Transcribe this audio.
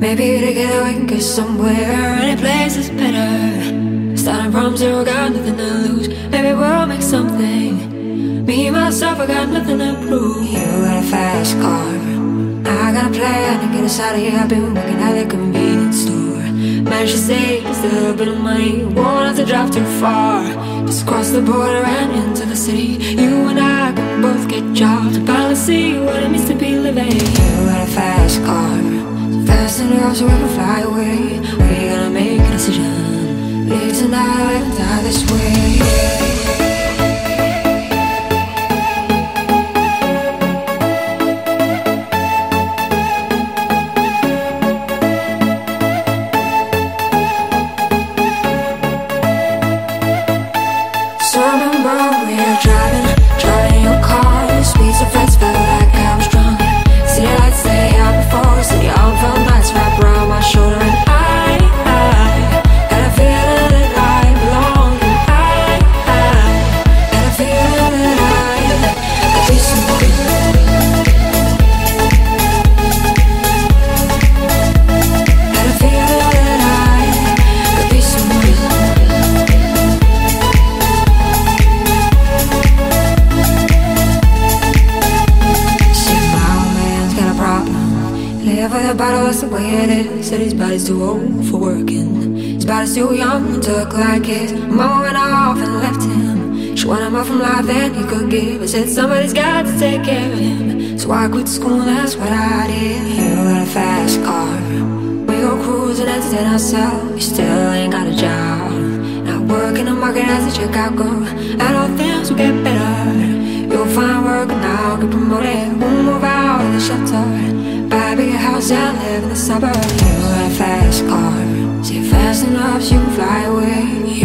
Maybe together we can get somewhere. Any place is better. Starting from zero, got nothing to lose. Maybe we'll make something. Me, myself, I got nothing to prove. You got a fast car, I got a plan to get us out of here. I've been working at the convenience store. Managed to save just a little bit of money. Won't have to drive too far. Just cross the border and into the city. You and I can both get jobs and finally see what it means to be living. You got a fast car, so fast enough so we can fly away. We're gonna make a decision. Live tonight and die this way. So I remember we were driving your car. The speed so fast, felt like I was drunk. City lights lay out before us, and the arm felt nice wrapped around my shoulder. And I had a feeling that I belonged. And I had a feeling that I could be someone. Had a feeling that I could be someone. Live with a bottle, that's the way it is. Said his body's too old for working. His body's too young to look like his. Mama went off and left him. She wanted more from life than he could give. I said somebody's got to take care of him. So I quit school, that's what I did. You got a fast car, we go cruising, entertain ourselves. You still ain't got a job, not working the market as a checkout girl. And all things will get better. You'll find work and I'll get promoted. We'll move out of the shelter, buy a bigger house and live in the suburbs. You got a fast car, say fast enough so you can fly away.